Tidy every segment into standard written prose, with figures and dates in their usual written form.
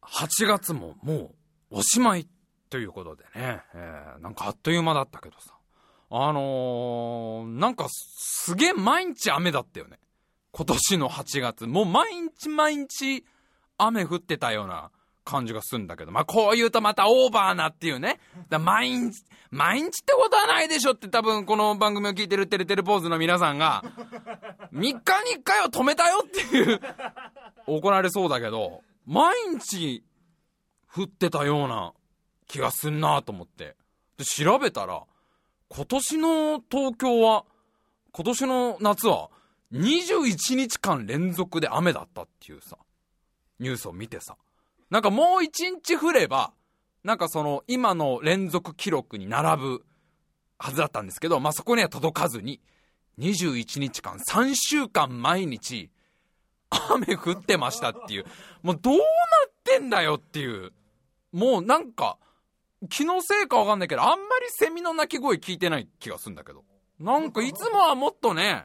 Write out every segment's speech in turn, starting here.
8月ももうおしまいということでね、なんかあっという間だったけどさ、なんかすげえ毎日雨だったよね。今年の8月もう毎日雨降ってたような感じがするんだけど、まあこう言うとまたオーバーなっていうね。毎日ってことはないでしょって多分この番組を聞いてるテレポーズの皆さんが3日に1回は止めたよっていう怒られそうだけど、毎日降ってたような気がすんなと思って、で調べたら今年の東京は今年の夏は21日間連続で雨だったっていうさニュースを見てさ、なんかもう1日降ればなんかその今の連続記録に並ぶはずだったんですけど、まあそこには届かずに21日間3週間毎日雨降ってましたっていう、もうどうなってんだよっていう、もうなんか気のせいかわかんないけどあんまりセミの鳴き声聞いてない気がするんだけど、なんかいつもはもっとね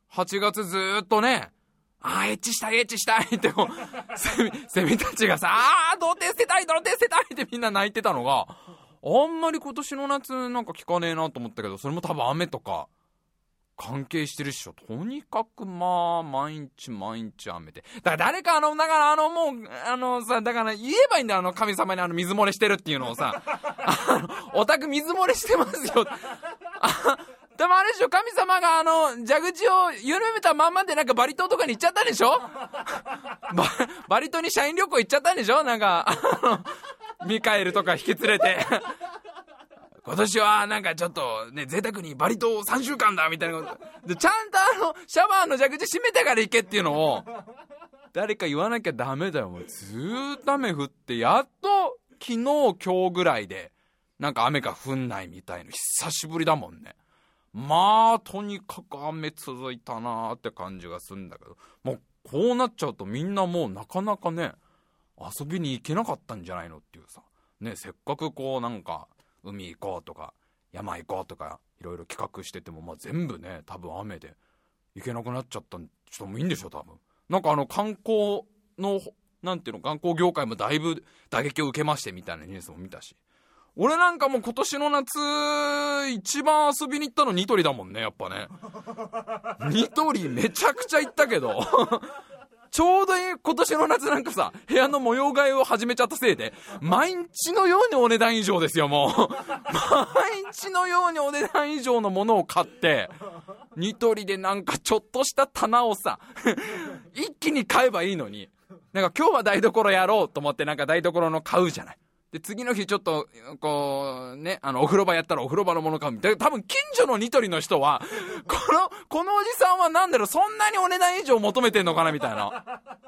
8月ずーっとね、エッチしたいってこうセミたちがさ、童貞捨てたいってみんな泣いてたのが、あんまり今年の夏なんか聞かねえなと思ったけど、それも多分雨とか関係してるっしょ。とにかくまあ毎日雨で、だから誰かだからもうさ、だから言えばいいんだよ、神様に水漏れしてるっていうのをさお宅水漏れしてますよでもあれでしょ、神様が蛇口を緩めたまんまでなんかバリ島とかに行っちゃったでしょバリ島に社員旅行行っちゃったんでしょ、なんかミカエルとか引き連れて今年はなんかちょっとね贅沢にバリ島3週間だみたいなことで、ちゃんとシャワーの蛇口閉めてから行けっていうのを誰か言わなきゃダメだよ。もうずーっと雨降って、やっと昨日今日ぐらいでなんか雨が降んないみたいの久しぶりだもんね。まあとにかく雨続いたなーって感じがするんだけど、もうこうなっちゃうとみんなもうなかなかね遊びに行けなかったんじゃないのっていうさね、せっかくこうなんか海行こうとか山行こうとかいろいろ企画してても、まあ全部ね多分雨で行けなくなっちゃった人もいいんでしょ多分。なんか観光のなんていうの、観光業界もだいぶ打撃を受けましてみたいなニュースも見たし、俺なんかもう今年の夏一番遊びに行ったのニトリだもんね、やっぱねニトリめちゃくちゃ行ったけどちょうど今年の夏なんかさ部屋の模様替えを始めちゃったせいで毎日のようにお値段以上ですよ。もう毎日のようにお値段以上のものを買ってニトリでなんかちょっとした棚をさ一気に買えばいいのに、なんか今日は台所やろうと思ってなんか台所の買うじゃない。で次の日ちょっとこうねお風呂場やったらお風呂場のもの買うみたいな。多分近所のニトリの人はこのおじさんはなんだろう、そんなにお値段以上求めてんのかなみたいな。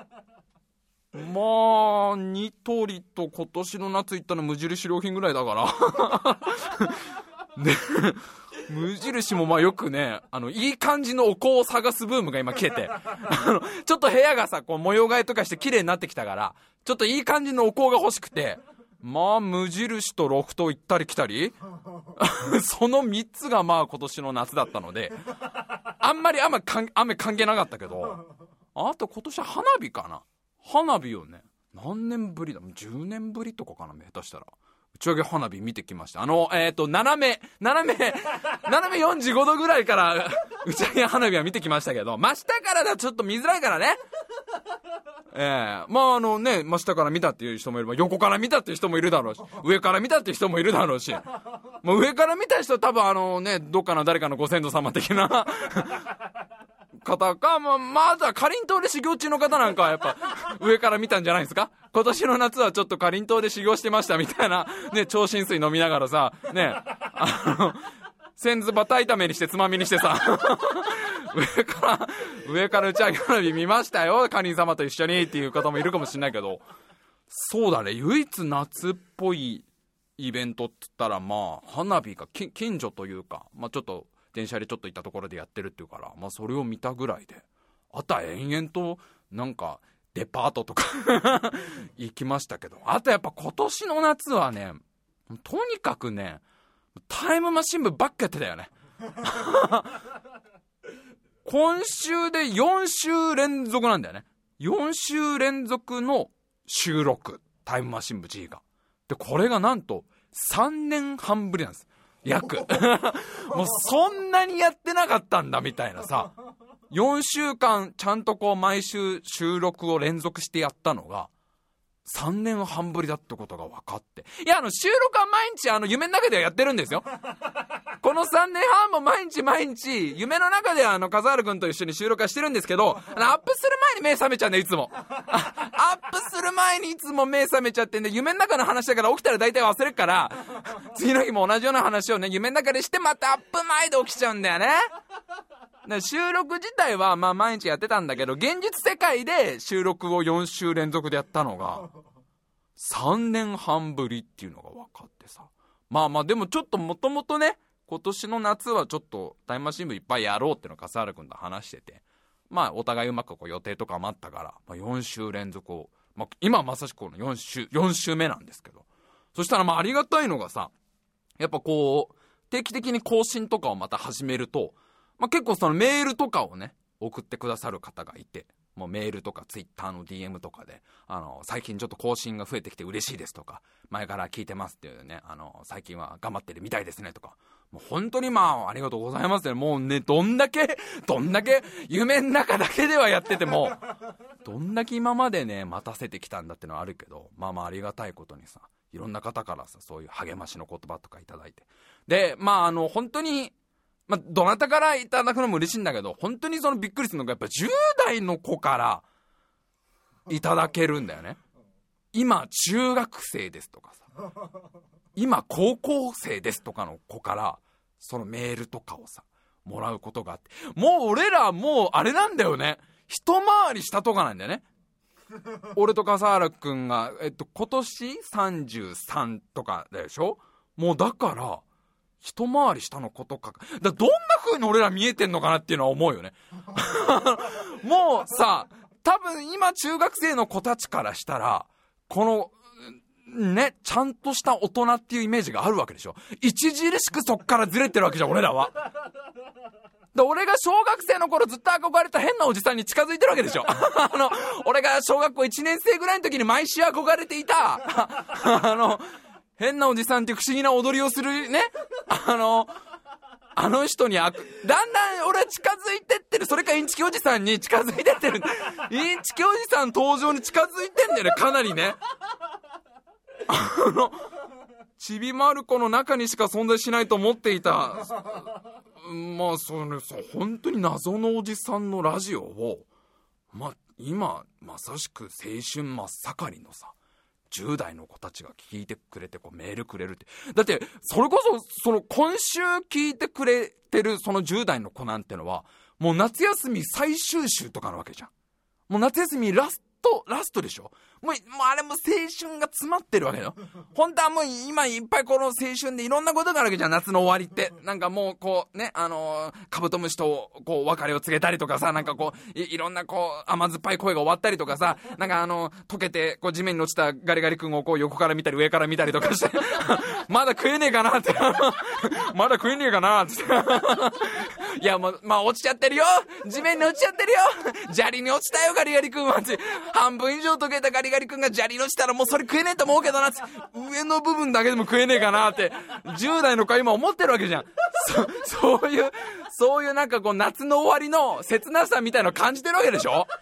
まあニトリと今年の夏行ったの無印良品ぐらいだからで無印もまあよくねいい感じのお香を探すブームが今来ててちょっと部屋がさこう模様替えとかして綺麗になってきたから、ちょっといい感じのお香が欲しくて、まあ無印とロフト行ったり来たりその3つがまあ今年の夏だったので、あんまり雨関係なかったけど、あと今年は花火かな。花火をね何年ぶりだ、10年ぶりとかかな、下手したら打ち上げ花火見てきました。斜め45度ぐらいから打ち上げ花火は見てきましたけど、真下からだとちょっと見づらいからねまあ真下から見たっていう人もいれば横から見たっていう人もいるだろうし、上から見たっていう人もいるだろうし、もう上から見た人は多分どっかの誰かのご先祖様的な方か、まずはかりんとうで修行中の方なんかはやっぱ上から見たんじゃないですか。今年の夏はちょっとかりんとうで修行してましたみたいなね、超新水飲みながらさね先ずバタ炒めにしてつまみにしてさ上から打ち上げ花火見ましたよかりん様と一緒にっていう方もいるかもしれないけど、そうだね、唯一夏っぽいイベントって言ったらまあ花火が近所というか、まあちょっと電車でちょっと行ったところでやってるっていうから、まあそれを見たぐらいで、あとは延々となんかデパートとか行きましたけど、あとやっぱ今年の夏はねとにかくねタイムマシン部ばっかやってたよね今週で4週連続なんだよね。4週連続の収録タイムマシン部 G が。でこれがなんと3年半ぶりなんです、約もうそんなにやってなかったんだみたいなさ、4週間ちゃんとこう毎週収録を連続してやったのが3年半ぶりだってことが分かって、いや収録は毎日夢の中ではやってるんですよこの3年半も毎日夢の中で笠原くんと一緒に収録はしてるんですけど、アップする前に目覚めちゃうんだよいつもアップする前にいつも目覚めちゃってんで、夢の中の話だから起きたら大体忘れるから次の日も同じような話をね夢の中でしてまたアップ前で起きちゃうんだよね。で収録自体はまあ毎日やってたんだけど、現実世界で収録を4週連続でやったのが3年半ぶりっていうのが分かってさ、まあでもちょっともともとね今年の夏はちょっとタイムマシン部いっぱいやろうってのを笠原くんと話してて、まあお互いうまくこう予定とかもあったから、4週連続を、今まさしくこの4週目なんですけど、そしたらありがたいのがさ、やっぱこう定期的に更新とかをまた始めると、結構そのメールとかをね送ってくださる方がいて、もうメールとかツイッターの DM とかで最近ちょっと更新が増えてきて嬉しいですとか、前から聞いてますっていうね、最近は頑張ってるみたいですねとか、もう本当にありがとうございますね。もうねどんだけ夢の中だけではやっててもどんだけ今までね待たせてきたんだってのはあるけど、ありがたいことにさ、いろんな方からさそういう励ましの言葉とかいただいて、で本当にどなたからいただくのも嬉しいんだけど、本当にそのびっくりするのがやっぱ10代の子からいただけるんだよね。今中学生ですとかさ、今高校生ですとかの子からそのメールとかをさもらうことがあって、もう俺らもうあれなんだよね、一回り下とかなんだよね俺と笠原くんが今年33とかでしょ。もうだから一回り下の子とかどんな風に俺ら見えてんのかなっていうのは思うよねもうさ、多分今中学生の子たちからしたらこのねちゃんとした大人っていうイメージがあるわけでしょ。著しくそっからずれてるわけじゃん俺らは。で俺が小学生の頃ずっと憧れた変なおじさんに近づいてるわけでしょ俺が小学校1年生ぐらいの時に毎週憧れていた変なおじさんっていう不思議な踊りをするねあの人にだんだん俺は近づいてってる。それかインチキおじさんに近づいてってる。インチキおじさん登場に近づいてんだよね、かなりね。ちびまる子の中にしか存在しないと思っていた本当に謎のおじさんのラジオを今まさしく青春真っ盛りのさ10代の子たちが聞いてくれてメールくれるって、だってそれこそ今週聞いてくれてるその10代の子なんてのはもう夏休み最終週とかなわけじゃん。もう夏休みラストでしょ。もうあれも青春が詰まってるわけよ。本当はもう今いっぱいこの青春でいろんなことがあるわけじゃん、夏の終わりって。なんかもうこうねカブトムシとこう別れを告げたりとかさ、なんかこういろんなこう甘酸っぱい声が終わったりとかさ、なんか溶けてこう地面に落ちたガリガリ君をこう横から見たり上から見たりとかしてまだ食えねえかなってまだ食えねえかなっていやもう落ちちゃってるよ、地面に落ちちゃってるよ砂利に落ちたよガリガリ君はって、半分以上溶けたガリガリ君が砂利に落ちたらもうそれ食えねえと思うけどなって、上の部分だけでも食えねえかなって10代の子は今思ってるわけじゃん。そういうなんかこう夏の終わりの切なさみたいなの感じてるわけでしょ。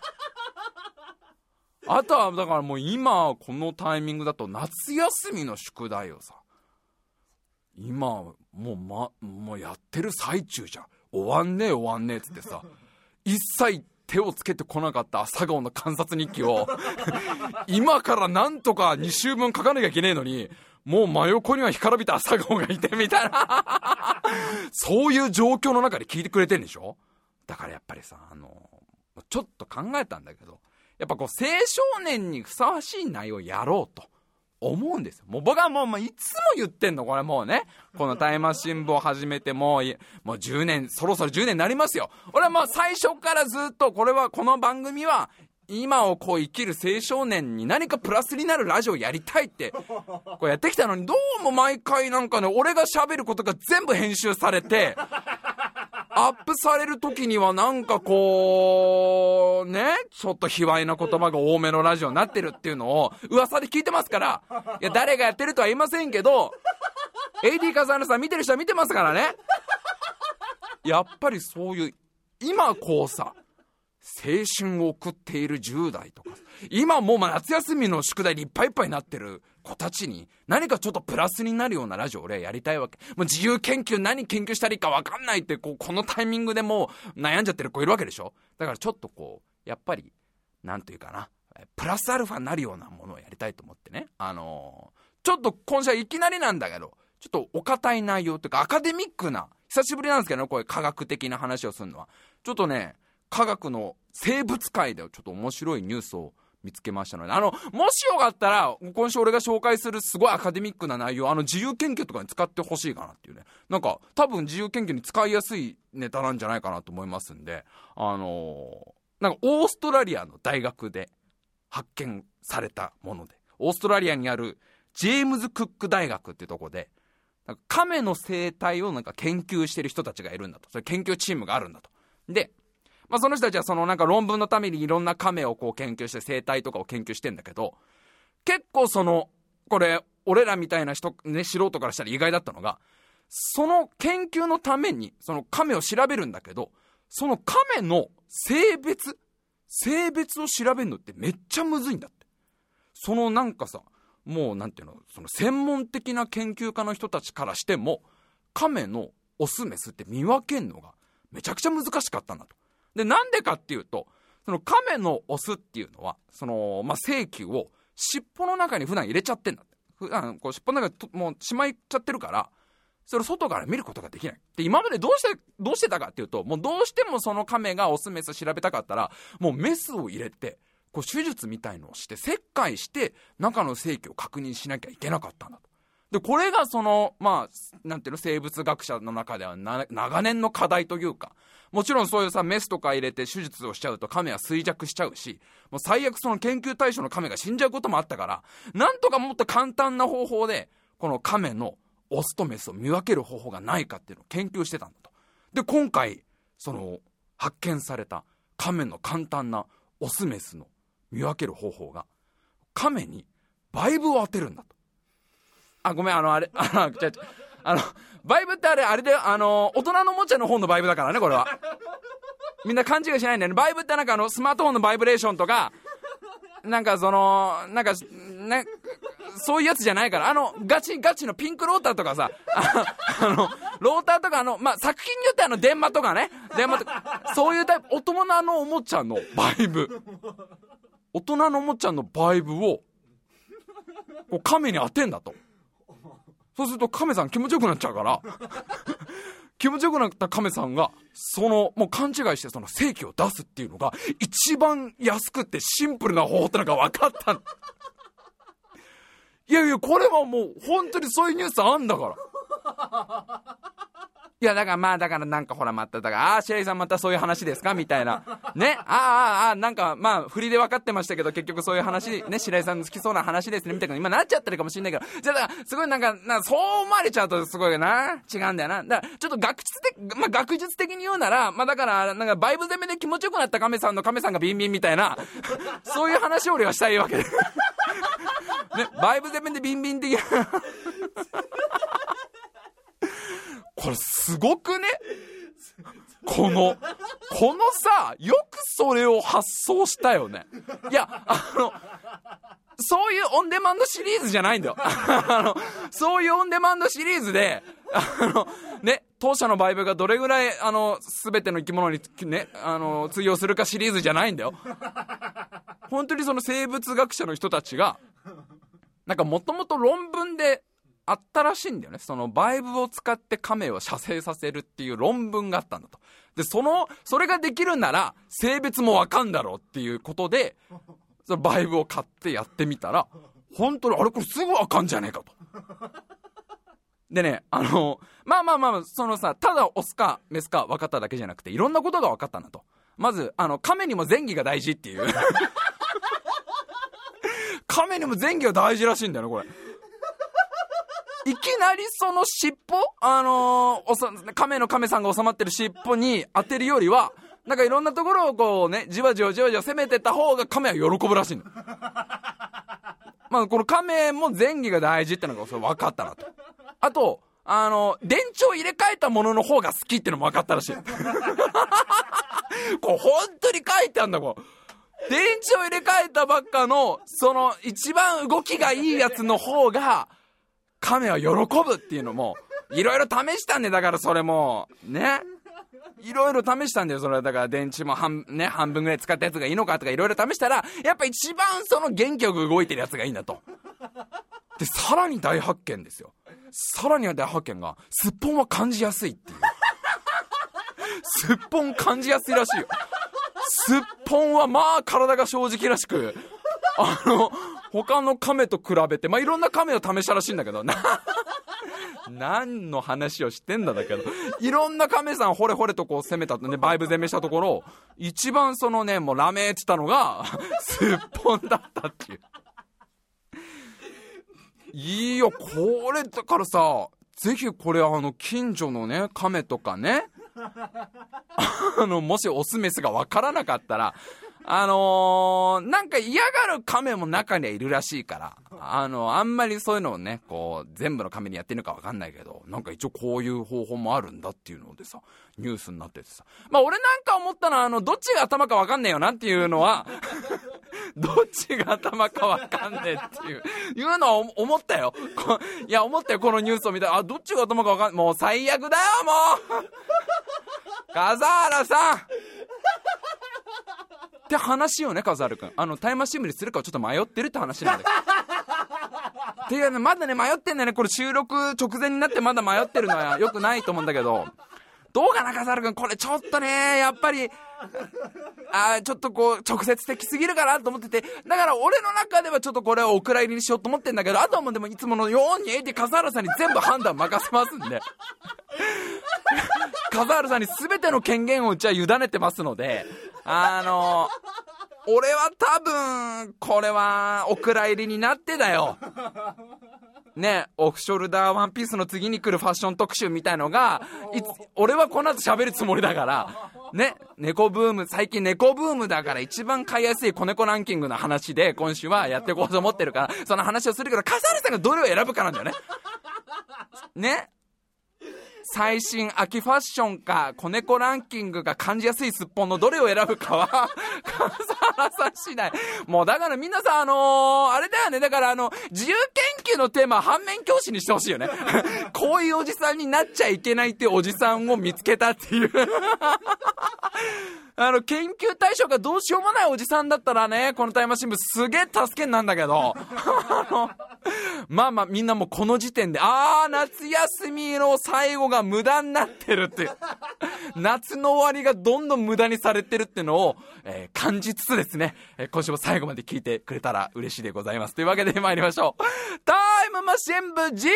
あとはだからもう今このタイミングだと夏休みの宿題をさ今もうやってる最中じゃん。終わんねえっつってさ一切手をつけてこなかった朝顔の観察日記を今からなんとか2週分書かなきゃいけねえのに、もう真横には干からびた朝顔がいてみたいなそういう状況の中で聞いてくれてんでしょ。だからやっぱりさちょっと考えたんだけど、やっぱこう青少年にふさわしい内容をやろうと思うんですよ。もう僕はもういつも言ってんのこれもうね、このタイムマシン部を始めてもう10年、そろそろ10年になりますよ。俺はもう最初からずっとこの番組は今をこう生きる青少年に何かプラスになるラジオをやりたいってこうやってきたのに、どうも毎回なんかね俺が喋ることが全部編集されてアップされる時にはなんかこうね、ちょっと卑猥な言葉が多めのラジオになってるっていうのを噂で聞いてますから、いや誰がやってるとは言いませんけど、 AD 笠原さん見てる人は見てますからね。やっぱりそういう今こうさ、青春を送っている10代とか、今もう夏休みの宿題でいっぱいいっぱいになってる子たちに何かちょっとプラスになるようなラジオを俺はやりたいわけ。もう自由研究、何研究したらいいか分かんないってこのタイミングでもう悩んじゃってる子いるわけでしょ。だからちょっとこうやっぱりなんていうかな、プラスアルファになるようなものをやりたいと思ってね、ちょっと今週はいきなりなんだけど、ちょっとお堅い内容というかアカデミックな、久しぶりなんですけどね、こういう科学的な話をするのは。ちょっとね、科学の生物界でちょっと面白いニュースを見つけましたので、もしよかったら今週俺が紹介するすごいアカデミックな内容、自由研究とかに使ってほしいかなっていうね、なんか多分自由研究に使いやすいネタなんじゃないかなと思いますんで、なんかオーストラリアの大学で発見されたもので、オーストラリアにあるジェームズ・クック大学っていうところで、なんか亀の生態をなんか研究してる人たちがいるんだと。それ研究チームがあるんだと。で、その人たちはそのなんか論文のためにいろんな亀をこう研究して生態とかを研究してんだけど、結構これ俺らみたいな人ね、素人からしたら意外だったのが、その研究のためにその亀を調べるんだけど、その亀の性別を調べるのってめっちゃむずいんだって。そのなんかさ、もうなんていうの、その専門的な研究家の人たちからしても亀のオスメスって見分けるのがめちゃくちゃ難しかったんだと。で、なんでかっていうと、その亀のオスっていうのは精球を尻尾の中に普段入れちゃってんだって。普段こう尻尾の中にもうしまいちゃってるから、それを外から見ることができない。で、今までどうしてたかっていうと、もうどうしてもその亀がオスメス調べたかったら、もうメスを入れてこう手術みたいのをして切開して中の精球を確認しなきゃいけなかったんだと。で、これがなんていうの、生物学者の中では長年の課題というか、もちろんそういうさ、メスとか入れて手術をしちゃうと亀は衰弱しちゃうし、もう最悪その研究対象の亀が死んじゃうこともあったから、なんとかもっと簡単な方法でこの亀のオスとメスを見分ける方法がないかっていうのを研究してたんだと。で、今回発見された亀の簡単なオスメスの見分ける方法が、亀にバイブを当てるんだと。ごめん、バイブってあれで大人のおもちゃの方のバイブだからね、これは。みんな勘違いしないんだよね。バイブってなんかスマートフォンのバイブレーションとか、なんかね、そういうやつじゃないから、ガチのピンクローターとかさ、ローターとか作品によって電話とかね、そういうタイプ、大人のおもちゃのバイブ。大人のおもちゃのバイブをこう亀に当てんだと。そうすると亀さん気持ちよくなっちゃうから気持ちよくなった亀さんがもう勘違いしてその精球を出すっていうのが一番安くてシンプルな方法ってのが分かったの。いやこれはもう本当にそういうニュースあんだから。いやだからなんかほらだから白井さんまたそういう話ですかみたいなね、なんか振りで分かってましたけど結局そういう話ね、白井さんの好きそうな話ですねみたいな今なっちゃってるかもしれないけど、じゃあだからすごいなんかそう思われちゃうとすごいな、違うんだよな。だからちょっと学術的に言うならだからなんかバイブ攻めで気持ちよくなった亀さんがビンビンみたいなそういう話を俺はしたいわけでね、バイブ攻めでビンビン的なこれすごくね、このさ、よくそれを発想したよね。いやそういうオンデマンドシリーズじゃないんだよそういうオンデマンドシリーズでね、当社のバイブがどれぐらい全ての生き物にね通用するかシリーズじゃないんだよ。本当にその生物学者の人たちがなんかもともと論文であったらしいんだよね。そのバイブを使って亀を射精させるっていう論文があったんだと。でそれができるなら性別もわかんだろうっていうことでそのバイブを買ってやってみたら本当にこれすぐわかんじゃねえかと。でね、そのさ、ただオスかメスか分かっただけじゃなくていろんなことが分かったんだと。まず亀にも前戯が大事っていう亀にも前戯が大事らしいんだよねこれ。 いきなりその尻尾、亀さんが収まってる尻尾に当てるよりは、なんかいろんなところをこうね、じわじわ攻めてった方が亀は喜ぶらしいの。まあこの亀も前戯が大事ってのがそれ分かったなと。あと電池を入れ替えたものの方が好きってのも分かったらしい。これ本当に書いてあんだ、こう電池を入れ替えたばっかのその一番動きがいいやつの方が亀は喜ぶっていうのもいろいろ試したんで、だからそれもね、いろいろ試したんだよ。それだから電池も半分ぐらい使ったやつがいいのかとかいろいろ試したら、やっぱ一番その元気よく動いてるやつがいいんだと。でさらに大発見ですよ。さらに大発見が、すっぽんは感じやすいっていう。すっぽん感じやすいらしいよ。すっぽんはまあ体が正直らしく、他の亀と比べて、まあいろんな亀を試したらしいんだけど何の話をしてんだけど、いろんな亀さんほれほれとこう攻めたとね、バイブ攻めしたところ、一番そのね、もうラメーって言ったのがすっぽんだったっていう。いいよ、これだからさ、ぜひこれ近所のね亀とかねもしオスメスが分からなかったら、なんか嫌がる亀も中にはいるらしいから、あんまりそういうのをね、こう全部の亀にやってるのか分かんないけど、なんか一応こういう方法もあるんだっていうのでさ、ニュースになっててさ、まあ俺なんか思ったのはどっちが頭か分かんねえよなっていうのはどっちが頭か分かんねえっていうのは思ったよ。いや思ったよ、このニュースを見たら、どっちが頭か分かん、もう最悪だよもう笠原さんって話よね、笠原くん。タイムマシン部にするかをちょっと迷ってるって話なんだよ。っていうね、まだね迷ってんだよね。これ収録直前になってまだ迷ってるのは良くないと思うんだけど、どうかな笠原くん、これちょっとねやっぱりちょっとこう直接的すぎるかなと思ってて、だから俺の中ではちょっとこれをお蔵入りにしようと思ってんだけど、あとはもうでもいつものようにAD笠原さんに全部判断任せますんで笠原さんに全ての権限をうちは委ねてますので、俺は多分これはお蔵入りになってだよね、オフショルダーワンピースの次に来るファッション特集みたいのが俺はこの後喋るつもりだからね、猫ブーム、最近猫ブームだから一番買いやすい子猫ランキングの話で今週はやっていこうと思ってるから、その話をするけど、笠原さんがどれを選ぶかなんだよね。ね、最新秋ファッションか子猫ランキングが感じやすいすっぽんのどれを選ぶかは笠原さん次第。もうだから皆さんあれだよね、だから自由研究のテーマは反面教師にしてほしいよねこういうおじさんになっちゃいけないっていうおじさんを見つけたっていう研究対象がどうしようもないおじさんだったらね、このタイムマシン部すげえ助けになんだけどまあまあみんなもうこの時点で夏休みの最後が無駄になってるっていう夏の終わりがどんどん無駄にされてるってのを、感じつつですね、今週も最後まで聞いてくれたら嬉しいでございます。というわけで参りましょう。タイムマシン部 G。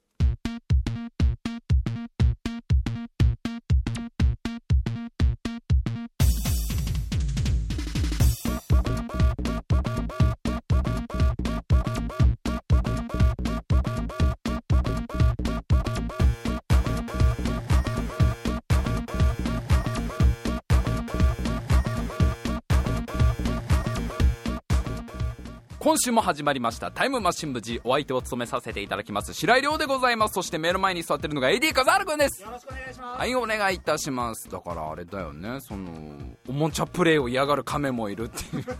今週も始まりましたタイムマシン部 G。 お相手を務めさせていただきます白井亮でございます。そして目の前に座ってるのが AD 笠原くんです。 よろしくお願いします。 はい、お願いいたします。だからあれだよね、そのおもちゃプレイを嫌がる亀もいるっていう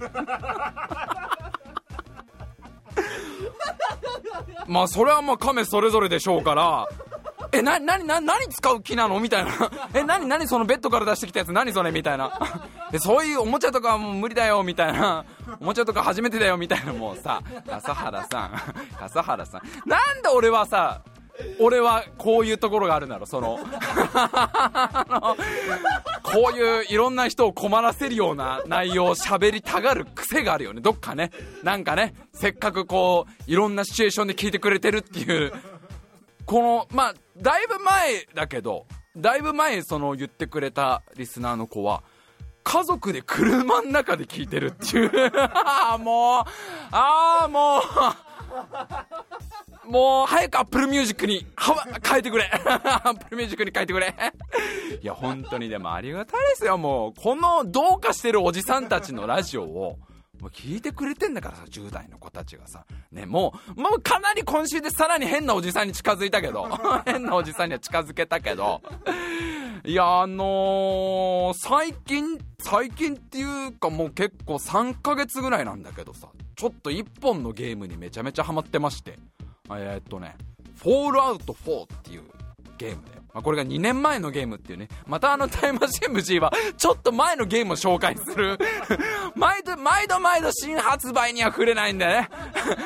まあそれはまあ亀それぞれでしょうから、何使う気なのみたいな何そのベッドから出してきたやつ何それみたいなそういうおもちゃとかはもう無理だよみたいな、おもちゃとか初めてだよみたいな、もうさ笠原さんなんで俺はこういうところがあるんだろう、そのこういういろんな人を困らせるような内容を喋りたがる癖があるよね、どっかね。なんかね、せっかくこういろんなシチュエーションで聞いてくれてるっていう、このまあだいぶ前だけど、だいぶ前その言ってくれたリスナーの子は家族で車の中で聞いてるっていうもうもう早く Apple Music に変えてくれApple Music に変えてくれいや本当にでもありがたいですよ。もうこのどうかしてるおじさんたちのラジオをもう聞いてくれてんだからさ、10代の子たちがさね、もうかなり今週でさらに変なおじさんに近づいたけど変なおじさんには近づけたけど、いや最近っていうかもう結構3ヶ月ぐらいなんだけどさ、ちょっと1本のゲームにめちゃめちゃハマってまして、フォールアウト4っていうゲームで、これが2年前のゲームっていうね、またタイムマシン MG はちょっと前のゲームを紹介する毎度新発売には触れないんだよね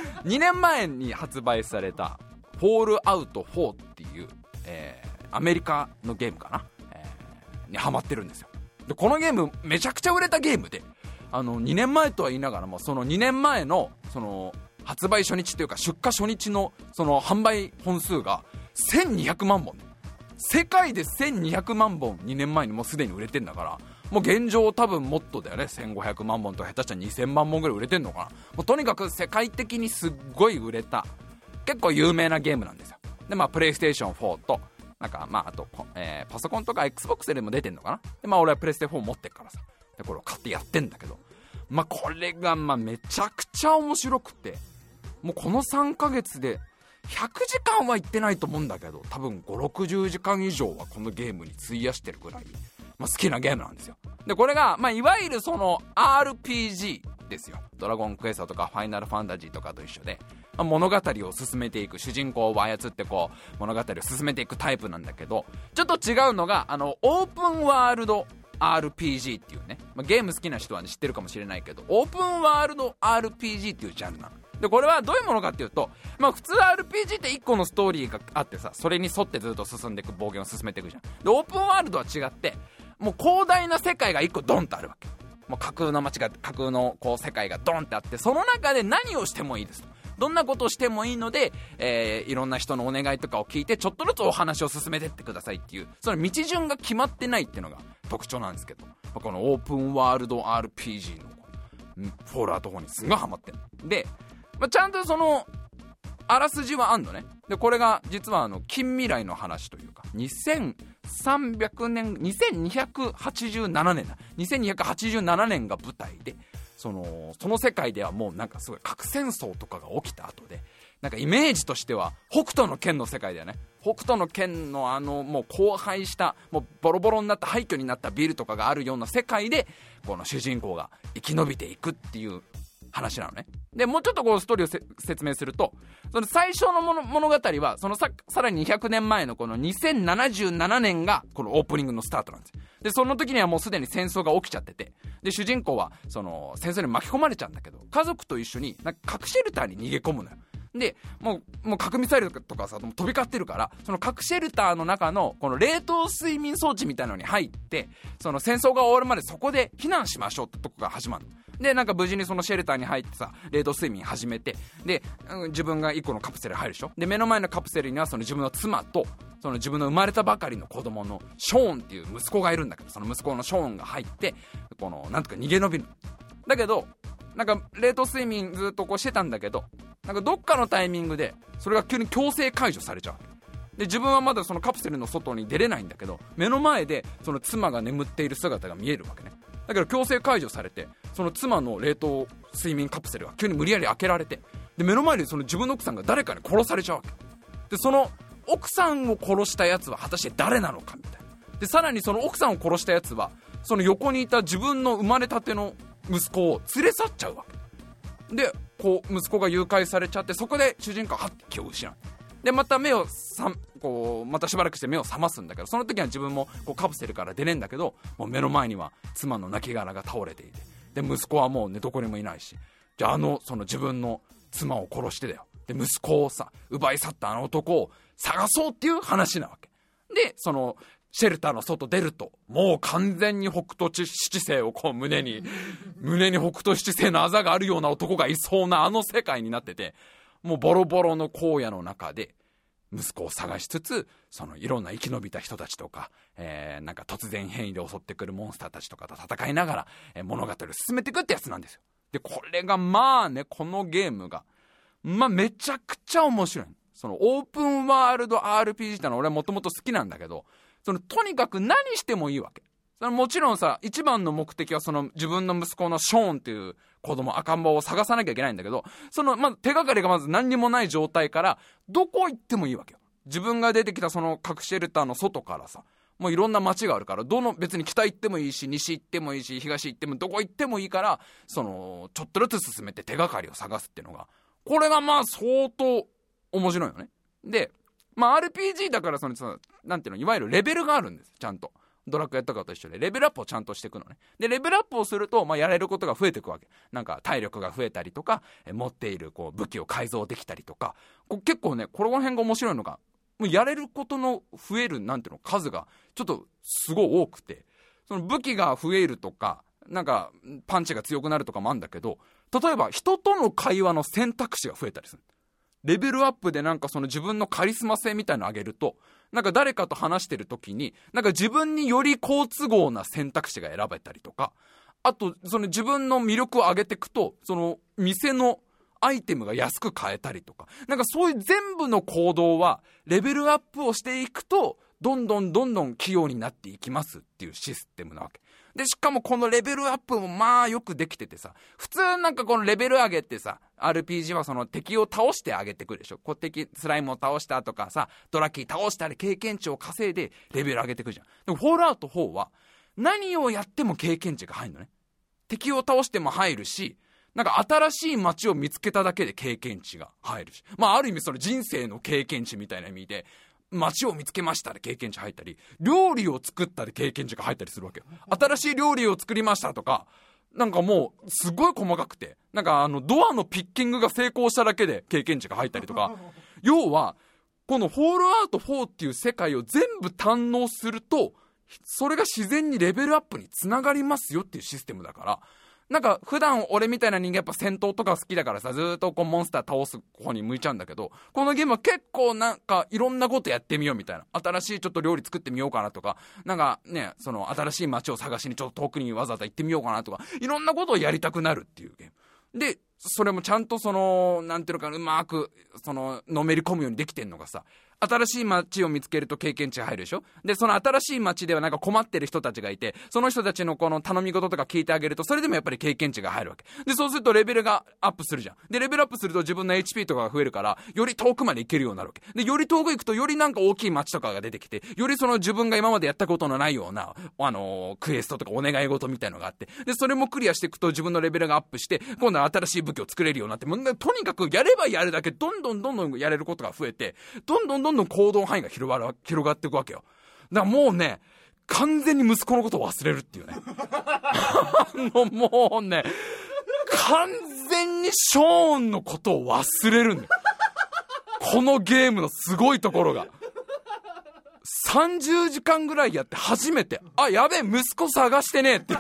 2年前に発売されたフォールアウト4っていう、アメリカのゲームかな、にハマってるんですよ。でこのゲームめちゃくちゃ売れたゲームで、2年前とは言いながらもその2年前のその発売初日というか出荷初日のその販売本数が1200万本、世界で1200万本2年前にもうすでに売れてんだから、もう現状多分もっとだよね、1500万本とか下手したら2000万本ぐらい売れてんのかな。もうとにかく世界的にすっごい売れた結構有名なゲームなんですよ。でプレイステーション4となんかあと、パソコンとか XBOX でも出てんのかな。で俺はプレステ4持ってるからさ、でこれを買ってやってんだけど、これがめちゃくちゃ面白くて、もうこの3ヶ月で100時間はいってないと思うんだけど、多分5、60時間以上はこのゲームに費やしてるぐらい、好きなゲームなんですよ。でこれがいわゆるその RPG ですよ。ドラゴンクエストとかファイナルファンタジーとかと一緒で、物語を進めていく、主人公を操ってこう物語を進めていくタイプなんだけど、ちょっと違うのがオープンワールド RPG っていうね、ゲーム好きな人は、知ってるかもしれないけど、オープンワールド RPG っていうジャンルなので、これはどういうものかっていうと、普通 RPG って1個のストーリーがあってさ、それに沿ってずっと進んでいく、冒険を進めていくじゃん。でオープンワールドは違って、もう広大な世界が1個ドンとあるわけ。もう架空の街が、架空のこう世界がドンってあって、その中で何をしてもいいですと、どんなことをしてもいいので、いろんな人のお願いとかを聞いてちょっとずつお話を進めてってくださいっていう、その道順が決まってないっていうのが特徴なんですけど、このオープンワールド RPG のフォールアウト4にすごいハマってる。でちゃんとそのあらすじはあんのね。でこれが実は近未来の話というか、2300年2287年だ2287年が舞台で、その世界ではもうなんかすごい核戦争とかが起きた後で、なんかイメージとしては北斗の拳の世界だよね。北斗の拳のもう荒廃したもうボロボロになった廃墟になったビルとかがあるような世界で、この主人公が生き延びていくっていう話なのね。でもうちょっとこうストーリーを説明すると、その最初の物語はそのさらに200年前のこの2077年がこのオープニングのスタートなんですよ。でその時にはもうすでに戦争が起きちゃってて、で主人公はその戦争に巻き込まれちゃうんだけど、家族と一緒になんか核シェルターに逃げ込むのよ。でもう核ミサイルとかさ飛び交ってるから、その核シェルターの中のこの冷凍睡眠装置みたいなのに入って、その戦争が終わるまでそこで避難しましょうってとこが始まるので、なんか無事にそのシェルターに入ってさ、冷凍睡眠始めて、で、自分が1個のカプセル入るでしょ。で目の前のカプセルにはその自分の妻とその自分の生まれたばかりの子供のショーンっていう息子がいるんだけど、その息子のショーンが入ってこのなんとか逃げ延びる。だけどなんか冷凍睡眠ずっとこうしてたんだけど、なんかどっかのタイミングでそれが急に強制解除されちゃう。で自分はまだそのカプセルの外に出れないんだけど、目の前でその妻が眠っている姿が見えるわけね。だけど強制解除されて、その妻の冷凍睡眠カプセルが急に無理やり開けられて、で目の前でその自分の奥さんが誰かに殺されちゃうわけで、その奥さんを殺したやつは果たして誰なのかみたいな。でさらにその奥さんを殺したやつはその横にいた自分の生まれたての息子を連れ去っちゃうわけで、こう息子が誘拐されちゃって、そこで主人公ははって気を失う。でまたこうまたしばらくして目を覚ますんだけど、その時は自分もこうカプセルから出れんだけど、もう目の前には妻の亡骸が倒れていて、で息子はもうねどこにもいないし、じゃあその自分の妻を殺してだよ、で息子をさ奪い去ったあの男を探そうっていう話なわけで、そのシェルターの外出ると、もう完全に北斗七星をこう胸に北斗七星のあざがあるような男がいそうな世界になってて、もうボロボロの荒野の中で息子を探しつつ、そのいろんな生き延びた人たちとか、なんか突然変異で襲ってくるモンスターたちとかと戦いながら、物語を進めていくってやつなんですよ。でこれがこのゲームがめちゃくちゃ面白い。 そのオープンワールド RPG ってのは俺はもともと好きなんだけど、そのとにかく何してもいいわけ。そのもちろんさ、一番の目的はその自分の息子のショーンっていう子供、赤ん坊を探さなきゃいけないんだけど、そのまず手がかりがまず何にもない状態からどこ行ってもいいわけよ。自分が出てきたその核シェルターの外からさ、もういろんな街があるから、別に北行ってもいいし、西行ってもいいし、東行ってもどこ行ってもいいから、そのちょっとずつ進めて手がかりを探すっていうのが、これがまあ相当面白いよね。で、まあ RPG だからそのさ、なんていうの、いわゆるレベルがあるんです。ちゃんとドラクエとかと一緒でレベルアップをちゃんとしていくのね。でレベルアップをすると、まあ、やれることが増えていくわけ。なんか体力が増えたりとか、持っているこう武器を改造できたりとか、結構ねこの辺が面白いのが、もうやれることの増えるなんていうの数がちょっとすごい多くて、その武器が増えるとか、なんかパンチが強くなるとかもあるんだけど、例えば人との会話の選択肢が増えたりする。レベルアップでなんかその自分のカリスマ性みたいのを上げると、なんか誰かと話してる時になんか自分により好都合な選択肢が選べたりとか、あとその自分の魅力を上げていくと、その店のアイテムが安く買えたりとか、なんかそういう全部の行動はレベルアップをしていくとどんどん器用になっていきますっていうシステムなわけで、しかもこのレベルアップもまあよくできててさ、普通なんかこのレベル上げってさ、 RPG はその敵を倒してあげてくるでしょ。敵スライムを倒したとかさ、ドラキー倒したり経験値を稼いでレベル上げてくるじゃん。でもフォールアウト4は何をやっても経験値が入るのね。敵を倒しても入るし、なんか新しい街を見つけただけで経験値が入るし、まあある意味その人生の経験値みたいな意味で、街を見つけましたで経験値入ったり、料理を作ったで経験値が入ったりするわけよ。新しい料理を作りましたとか、なんかもうすごい細かくて、なんかドアのピッキングが成功しただけで経験値が入ったりとか、要はこのフォールアウト4っていう世界を全部堪能すると、それが自然にレベルアップにつながりますよっていうシステムだから、なんか普段俺みたいな人間やっぱ戦闘とか好きだからさ、ずーっとこうモンスター倒す方に向いちゃうんだけど、このゲームは結構なんかいろんなことやってみようみたいな、新しいちょっと料理作ってみようかなとか、なんかね、その新しい街を探しにちょっと遠くにわざわざ行ってみようかなとか、いろんなことをやりたくなるっていうゲームで、それもちゃんとそのなんていうのかな、うまくそののめり込むようにできてんのがさ、新しい街を見つけると経験値入るでしょ。でその新しい街ではなんか困ってる人たちがいて、その人たちのこの頼み事とか聞いてあげると、それでもやっぱり経験値が入るわけで、そうするとレベルがアップするじゃん。でレベルアップすると自分の HP とかが増えるから、より遠くまで行けるようになるわけで、より遠く行くとよりなんか大きい街とかが出てきて、よりその自分が今までやったことのないようなクエストとかお願い事みたいのがあって、でそれもクリアしていくと自分のレベルがアップして、今度は新しい武器を作れるようになって、もうとにかくやればやるだけどんどんやれることが増えて、どんどん行動範囲が広がっていくわけよ。だからもうね、完全に息子のことを忘れるっていうねもうね、完全にショーンのことを忘れるんだよこのゲームのすごいところが、30時間ぐらいやって初めて、あ、やべえ息子探してねえって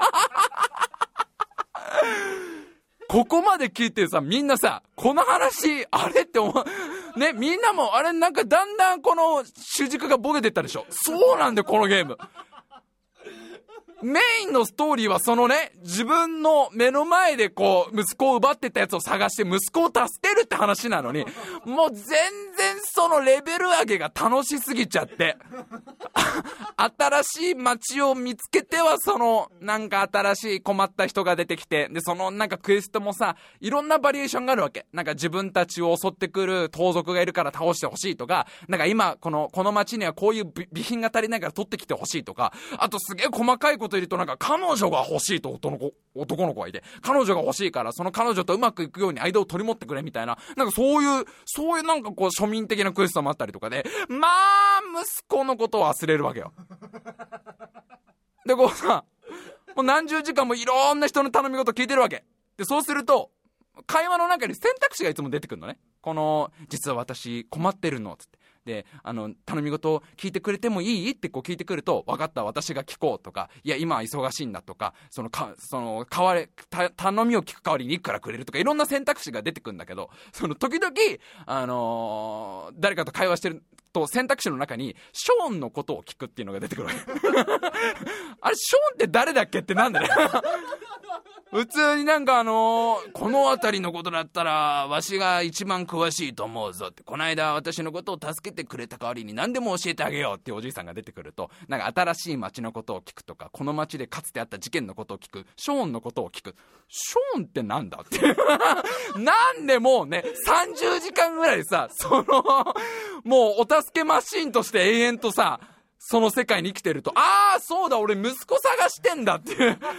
ここまで聞いてさ、みんなさ、この話あれって思うね、みんなもあれ、なんかだんだんこの主軸がボケてったでしょ。そうなんだよこのゲーム。メインのストーリーはそのね、自分の目の前でこう息子を奪ってたやつを探して息子を助けるって話なのに、もう全然そのレベル上げが楽しすぎちゃって新しい街を見つけては、そのなんか新しい困った人が出てきて、でそのなんかクエストもさ、いろんなバリエーションがあるわけ。なんか自分たちを襲ってくる盗賊がいるから倒してほしいとか、なんか今この街にはこういう備品が足りないから取ってきてほしいとか、あとすげえ細かいこと言うと、なんか彼女が欲しいと男の子がいて、彼女が欲しいからその彼女とうまくいくように間を取り持ってくれみたいな、なんかそういうなんかこう庶民的なクエストもあったりとかで、まあ息子のことを忘れるわけよでこうさ、もう何十時間もいろんな人の頼み事聞いてるわけで、そうすると会話の中に選択肢がいつも出てくるのね。この実は私困ってるのつって、で頼み事を聞いてくれてもいいってこう聞いてくると、分かった私が聞こうとか、いや今は忙しいんだとか、頼みを聞く代わりにいくらくれるとか、いろんな選択肢が出てくるんだけど、その時々誰かと会話してると選択肢の中にショーンのことを聞くっていうのが出てくるわけあれショーンって誰だっけってなんだね普通になんかこの辺りのことだったらわしが一番詳しいと思うぞって、この間私のことを助けてくれた代わりに何でも教えてあげようっていうおじいさんが出てくると、なんか新しい町のことを聞くとか、この町でかつてあった事件のことを聞く、ショーンのことを聞く。ショーンってなんだってなんでもうね30時間ぐらいさ、もうお助けマシーンとして永遠とさその世界に生きてると、ああそうだ俺息子探してんだって忘れて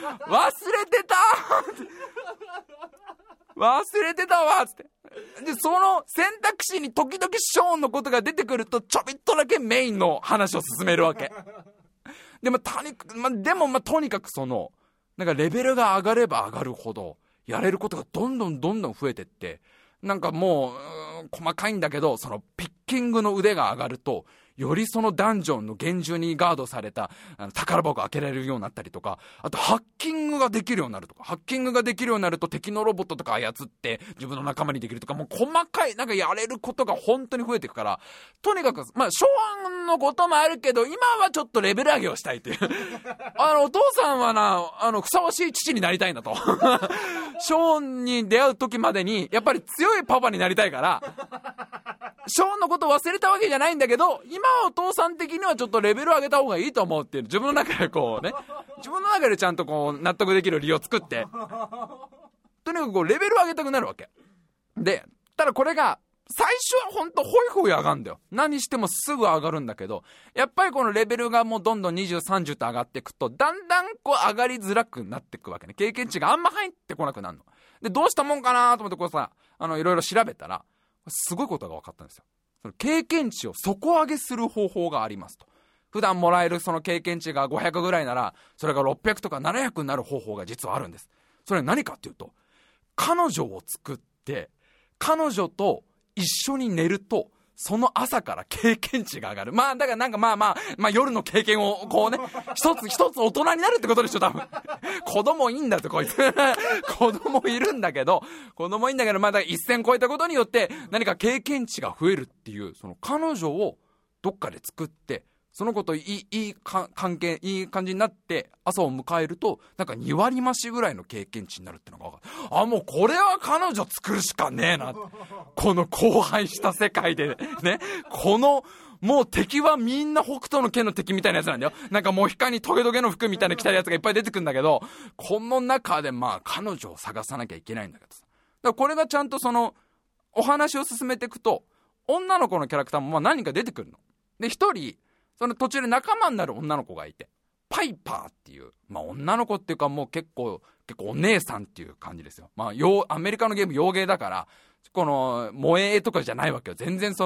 たわつって。でその選択肢に時々ショーンのことが出てくると、ちょびっとだけメインの話を進めるわけでもとにかくなんかレベルが上がれば上がるほどやれることがどんどん増えてって、なんかもう細かいんだけど、そのピッキングの腕が上がるとよりそのダンジョンの厳重にガードされた宝箱を開けられるようになったりとか、あとハッキングができるようになるとか、ハッキングができるようになると敵のロボットとか操って自分の仲間にできるとか、もう細かいなんかやれることが本当に増えていくから、とにかくショーンのこともあるけど今はちょっとレベル上げをしたいっていうお父さんはふさわしい父になりたいんだとショーンに出会う時までにやっぱり強いパパになりたいから、ショーンのことを忘れたわけじゃないんだけど、今はお父さん的にはちょっとレベル上げた方がいいと思うっていう、自分の中で自分の中でちゃんと納得できる理由を作って、とにかくレベル上げたくなるわけで、ただこれが最初はほんとホイホイ上がるんだよ。何してもすぐ上がるんだけど、やっぱりこのレベルがもうどんどん20、30と上がっていくと、だんだん上がりづらくなっていくわけね。経験値があんま入ってこなくなるので、どうしたもんかなと思っていろいろ調べたらすごいことが分かったんですよ。その経験値を底上げする方法がありますと。普段もらえるその経験値が500ぐらいなら、それが600とか700になる方法が実はあるんです。それは何かっていうと、彼女を作って彼女と一緒に寝るとその朝から経験値が上がる。だからなんか夜の経験を一つ大人になるってことでしょ多分子供いいんだってこいつ子供いるんだけどまだ一線超えたことによって何か経験値が増えるっていう、その彼女をどっかで作ってその子といい関係いい感じになって朝を迎えると、なんか2割増しぐらいの経験値になるってのが分かる。もうこれは彼女作るしかねえなこの荒廃した世界でね、もう敵はみんな北斗の拳の敵みたいなやつなんだよ。なんかモヒカンにトゲトゲの服みたいな着たやつがいっぱい出てくるんだけど、この中で彼女を探さなきゃいけないんだけどさ。だからこれがちゃんとお話を進めていくと、女の子のキャラクターも何か出てくるので、一人その途中で仲間になる女の子がいて、パイパーっていう、女の子っていうかもう結構お姉さんっていう感じですよ。アメリカのゲーム洋芸だからこの萌えとかじゃないわけよ。全然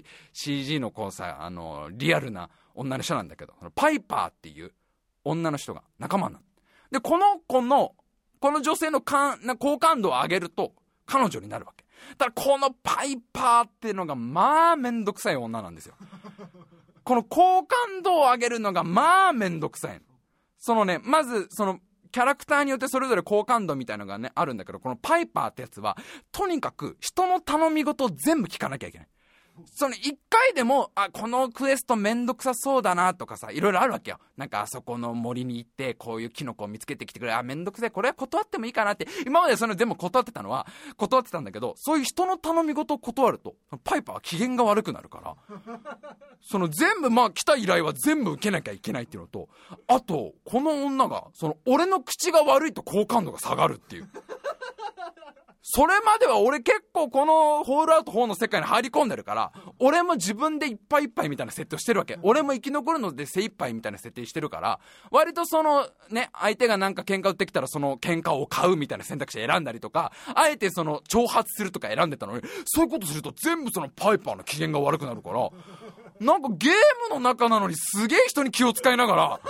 CG のリアルな女の人なんだけど、パイパーっていう女の人が仲間になる。でこの女性の好感度を上げると彼女になるわけ。ただこのパイパーっていうのがめんどくさい女なんですよ。この好感度を上げるのがめんどくさいの。まずキャラクターによってそれぞれ好感度みたいなのがねあるんだけど、このパイパーってやつはとにかく人の頼み事を全部聞かなきゃいけない。一回でもこのクエストめんどくさそうだなとかさ、いろいろあるわけよ。なんかあそこの森に行ってこういうキノコを見つけてきてくれ、めんどくさい、これは断ってもいいかなって、今まで全部断ってたんだけど、そういう人の頼み事を断るとパイパーは機嫌が悪くなるから、全部来た依頼は全部受けなきゃいけないっていうのと、あとこの女が俺の口が悪いと好感度が下がるっていう。それまでは俺結構このホールアウト4の世界に入り込んでるから、俺も自分でいっぱいいっぱいみたいな設定をしてるわけ。俺も生き残るので精一杯みたいな設定してるから、割と相手がなんか喧嘩売ってきたらその喧嘩を買うみたいな選択肢を選んだりとか、あえて挑発するとか選んでたのに、そういうことすると全部パイパーの機嫌が悪くなるから、なんかゲームの中なのにすげえ人に気を使いながら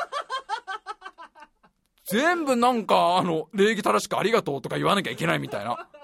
全部なんか礼儀正しくありがとうとか言わなきゃいけないみたいな。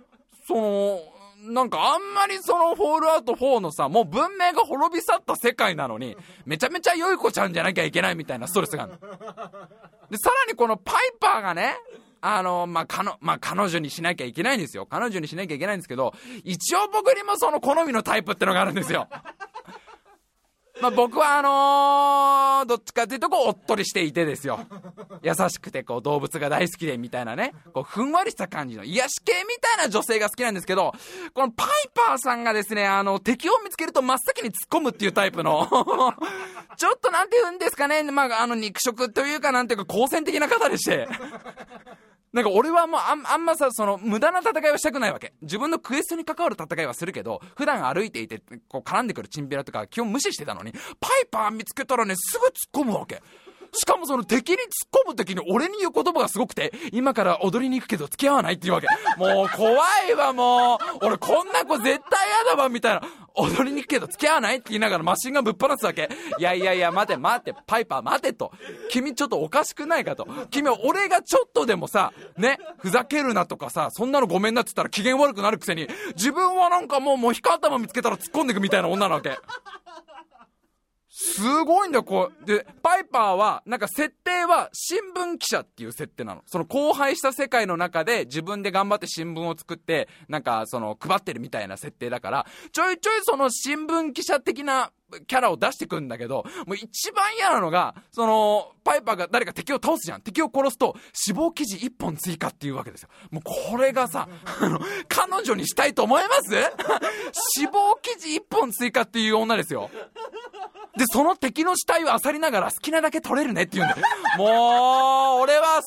なんかあんまりフォールアウト4のさ、もう文明が滅び去った世界なのにめちゃめちゃ良い子ちゃんじゃなきゃいけないみたいなストレスがあるので、さらにこのパイパーがね、彼女にしなきゃいけないんですよ。彼女にしなきゃいけないんですけど、一応僕にも好みのタイプってのがあるんですよ。僕はどっちかっていうとおっとりしていてですよ。 優しくてこう動物が大好きでみたいなね、こうふんわりした感じの癒し系みたいな女性が好きなんですけど、このパイパーさんがですね、敵を見つけると真っ先に突っ込むっていうタイプのちょっとなんて言うんですかね、まあ肉食というかなんていうか好戦的な方でしてなんか俺はもうあんまさ、その無駄な戦いはしたくないわけ。自分のクエストに関わる戦いはするけど、普段歩いていてこう絡んでくるチンピラとか基本無視してたのに、パイパー見つけたらねすぐ突っ込むわけ。しかもその敵に突っ込む時に俺に言う言葉がすごくて、今から踊りに行くけど付き合わないっていうわけ。もう怖いわ、もう俺こんな子絶対やだわみたいな。踊りに行くけど付き合わないって言いながらマシンガンぶっ放すわけ。いや待てパイパー待てと、君ちょっとおかしくないかと、君は俺がちょっとでもさねふざけるなとかさ、そんなのごめんなって言ったら機嫌悪くなるくせに、自分はなんかもうヒカ頭見つけたら突っ込んでいくみたいな女なわけ。すごいんだよ、こう。で、パイパーは、なんか設定は新聞記者っていう設定なの。その荒廃した世界の中で自分で頑張って新聞を作って、なんかその配ってるみたいな設定だから、ちょいちょいその新聞記者的なキャラを出してくんだけど、もう一番嫌なのが、その、パイパーが誰か敵を倒すじゃん。敵を殺すと、死亡記事1本追加っていうわけですよ。もうこれがさ、彼女にしたいと思います死亡記事1本追加っていう女ですよ。で、その敵の死体を漁りながら好きなだけ取れるねって言うんだよ。もう、俺は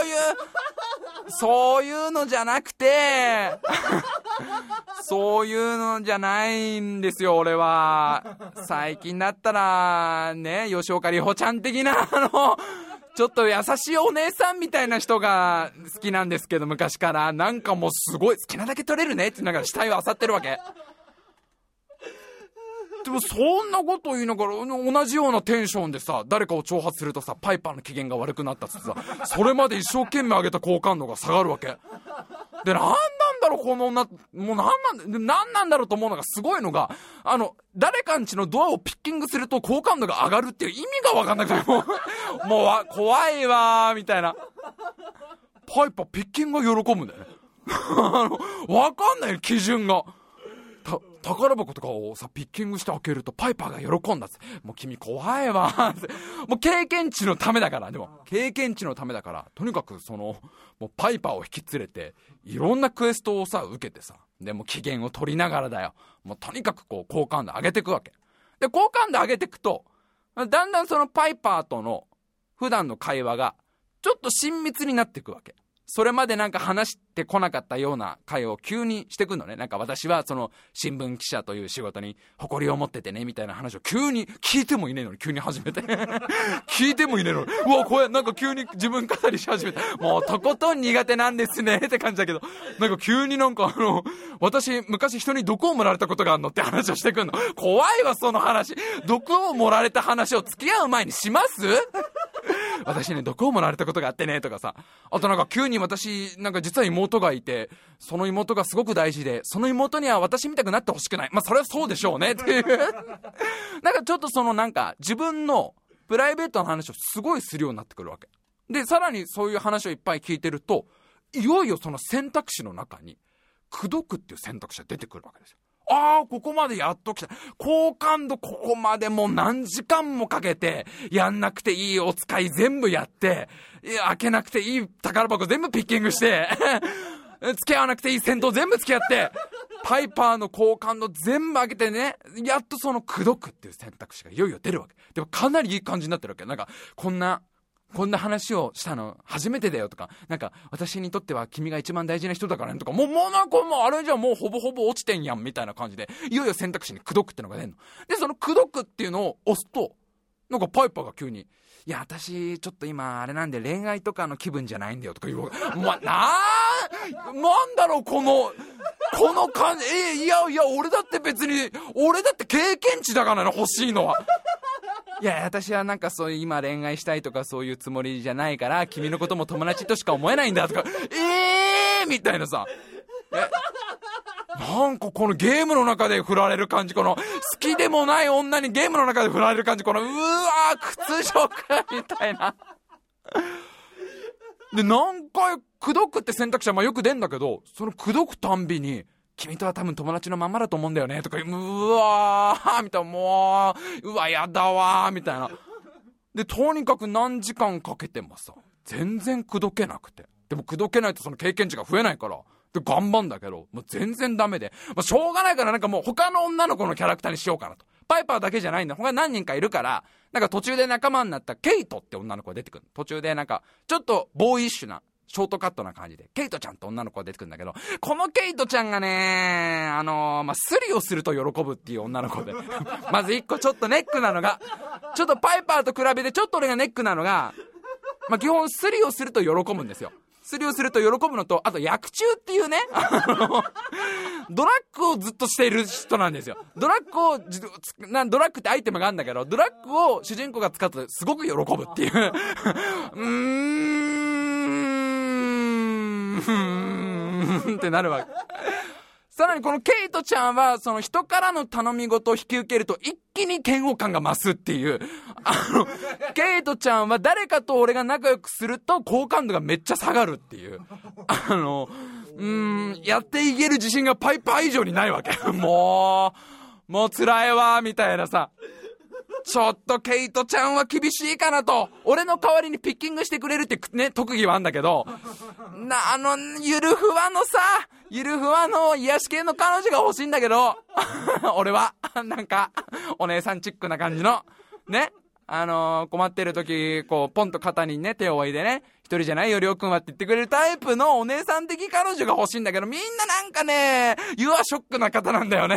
そういうのじゃなくて、そういうのじゃないんですよ、俺は。最近だったら、ね、吉岡里帆ちゃん的な、ちょっと優しいお姉さんみたいな人が好きなんですけど、昔から。なんかもうすごい、好きなだけ取れるねって言いながら死体を漁ってるわけ。でもそんなこと言いながら同じようなテンションでさ、誰かを挑発するとさ、パイパーの機嫌が悪くなったっつってさ、それまで一生懸命上げた好感度が下がるわけで、なんなんだろうこの女、もうなんなんだろうと思うのがすごいのが、誰かんちのドアをピッキングすると好感度が上がるっていう意味が分かんなくて、もう怖いわーみたいな。パイパーピッキングが喜ぶんだよね分かんないよ基準が。宝箱とかをさピッキングして開けるとパイパーが喜んだっつって、もう君怖いわもう経験値のためだから、でも経験値のためだから、とにかくそのもうパイパーを引き連れていろんなクエストをさ受けてさ、でも機嫌を取りながらだよ、もうとにかくこう好感度上げていくわけで、好感度上げていくとだんだんそのパイパーとの普段の会話がちょっと親密になっていくわけ。それまでなんか話してこなかったような会を急にしてくんのね。なんか私はその新聞記者という仕事に誇りを持っててねみたいな話を急に、聞いてもいねえのに急に始めて聞いてもいねえのに、うわこれなんか急に自分語りし始めて、もうとことん苦手なんですねって感じだけど、なんか急になんか私昔人に毒を盛られたことがあるのって話をしてくんの。怖いわその話。毒を盛られた話を付き合う前にします私ね毒を盛られたことがあってねとかさ、あとなんか急に私なんか実は妹がいて、その妹がすごく大事で、その妹には私みたくなってほしくない、まあそれはそうでしょうねっていうなんかちょっとそのなんか自分のプライベートな話をすごいするようになってくるわけで、さらにそういう話をいっぱい聞いてると、いよいよその選択肢の中に口説くっていう選択肢が出てくるわけですよ。ああここまでやっと来た、好感度ここまでもう何時間もかけてやんなくていいお使い全部やって、開けなくていい宝箱全部ピッキングして付き合わなくていい戦闘全部付き合ってパイパーの好感度全部開けてね、やっとその口説くっていう選択肢がいよいよ出るわけでも、かなりいい感じになってるわけ。なんかこんな話をしたの初めてだよとか、なんか私にとっては君が一番大事な人だからねとか、もうなんかもうあれじゃもうほぼほぼ落ちてんやんみたいな感じで、いよいよ選択肢に口説くってのが出るので、その口説くっていうのを押すとなんかパイパーが急に、いや私ちょっと今あれなんで恋愛とかの気分じゃないんだよとか言うわけ。なんだろうこの感じ、いや俺だって経験値だからね欲しいのは。いや私はなんかそういう今恋愛したいとかそういうつもりじゃないから、君のことも友達としか思えないんだとかみたいなさ、なんかこのゲームの中で振られる感じ、この好きでもない女にゲームの中で振られる感じ、このうわー屈辱みたいなで、何回口説くって選択肢はまあよく出んだけど、その口説くたんびに君とは多分友達のまんまだと思うんだよねとか、うわーみたいな、もううわやだわーみたいなで、とにかく何時間かけてもさ全然口説けなくて、でも口説けないとその経験値が増えないから、で頑張んだけどもう全然ダメで、しょうがないからなんかもう他の女の子のキャラクターにしようかなと。パイパーだけじゃないんだ、他何人かいるから、なんか途中で仲間になったケイトって女の子が出てくる。途中でなんかちょっとボーイッシュなショートカットな感じでケイトちゃんって女の子が出てくるんだけど、このケイトちゃんがねスリをすると喜ぶっていう女の子でまず一個ちょっとネックなのが、ちょっとパイパーと比べてちょっと俺がネックなのが、基本スリをすると喜ぶんですよ。スリをすると喜ぶのと、あと薬中っていうねドラッグをずっとしている人なんですよ。ドラッグってアイテムがあるんだけど、ドラッグを主人公が使うとすごく喜ぶっていうってなるわけ。さらにこのケイトちゃんはその人からの頼み事を引き受けると一気に嫌悪感が増すっていう、ケイトちゃんは誰かと俺が仲良くすると好感度がめっちゃ下がるっていう、やっていける自信がパイパー以上にないわけもう辛いわみたいなさ、ちょっとケイトちゃんは厳しいかなと。俺の代わりにピッキングしてくれるってね特技はあんだけど、ゆるふわの癒し系の彼女が欲しいんだけど俺はなんかお姉さんチックな感じのね、困ってる時こうポンと肩にね手を置いてね、一人じゃないよりょうくんはって言ってくれるタイプのお姉さん的彼女が欲しいんだけど、みんななんかねユアショックな方なんだよね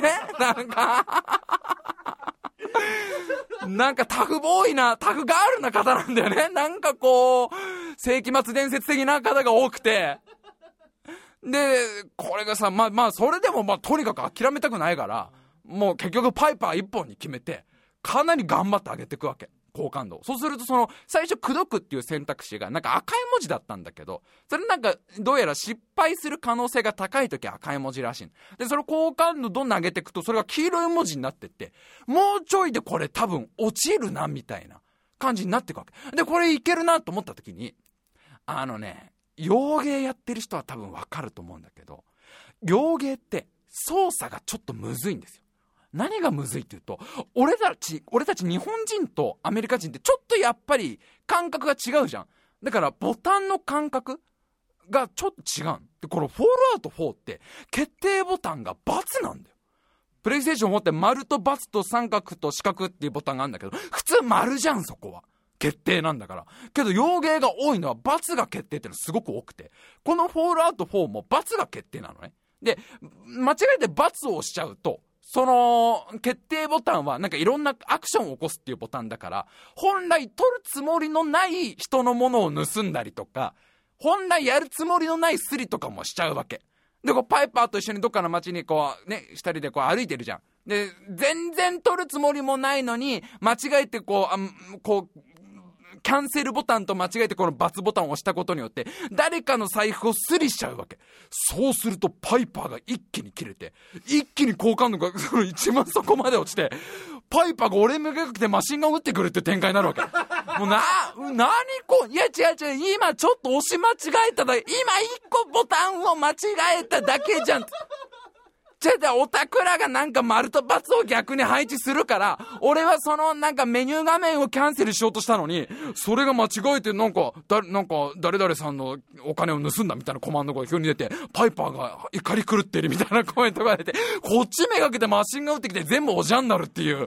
なんかタフボーイなタフガールな方なんだよね。なんかこう世紀末伝説的な方が多くて、でこれがさそれでもとにかく諦めたくないから、もう結局パイパー一本に決めてかなり頑張ってあげていくわけ、好感度。そうするとその最初口説くっていう選択肢がなんか赤い文字だったんだけど、それなんかどうやら失敗する可能性が高い時は赤い文字らしい。でその好感度どんどん上げていくとそれが黄色い文字になってって、もうちょいでこれ多分落ちるなみたいな感じになっていくわけで、これいけるなと思った時に洋芸やってる人は多分わかると思うんだけど、洋芸って操作がちょっとむずいんですよ。何がむずいっていうと、俺たち日本人とアメリカ人ってちょっとやっぱり感覚が違うじゃん。だからボタンの感覚がちょっと違うで、このフォールアウト4って決定ボタンが×なんだよ。プレイステーション4って丸と×と三角と四角っていうボタンがあるんだけど、普通丸じゃん、そこは決定なんだから。けど洋芸が多いのは×が決定ってのすごく多くて、このフォールアウト4も×が決定なのね。で間違えて×を押しちゃうと、その決定ボタンはなんかいろんなアクションを起こすっていうボタンだから、本来取るつもりのない人のものを盗んだりとか、本来やるつもりのないスリとかもしちゃうわけで、こうパイパーと一緒にどっかの街にこうね二人でこう歩いてるじゃん。で全然取るつもりもないのに間違えてこうキャンセルボタンと間違えてこの×ボタンを押したことによって誰かの財布をスリしちゃうわけ。そうするとパイパーが一気に切れて、一気に好感度がその一番底まで落ちて、パイパーが俺めがけてマシンガン撃ってくるって展開になるわけ。もういや違う今ちょっと押し間違えただけ、今一個ボタンを間違えただけじゃん。オタクらがなんか丸と×を逆に配置するから、俺はそのなんかメニュー画面をキャンセルしようとしたのに、それが間違えてなんか誰々さんのお金を盗んだみたいなコマンドが急に出て、パイパーが怒り狂ってるみたいなコメントが出て、こっちめがけてマシンが撃ってきて全部おじゃんになるっていう。